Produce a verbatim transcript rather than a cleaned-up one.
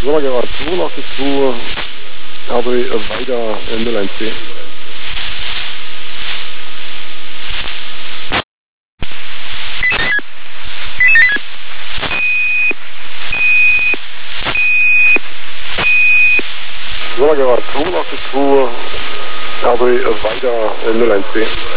Solagera zweihundertzweiundachtzig, R B weiter null eins C. Solagera zweihundertzweiundachtzig, R B weiter null eins C.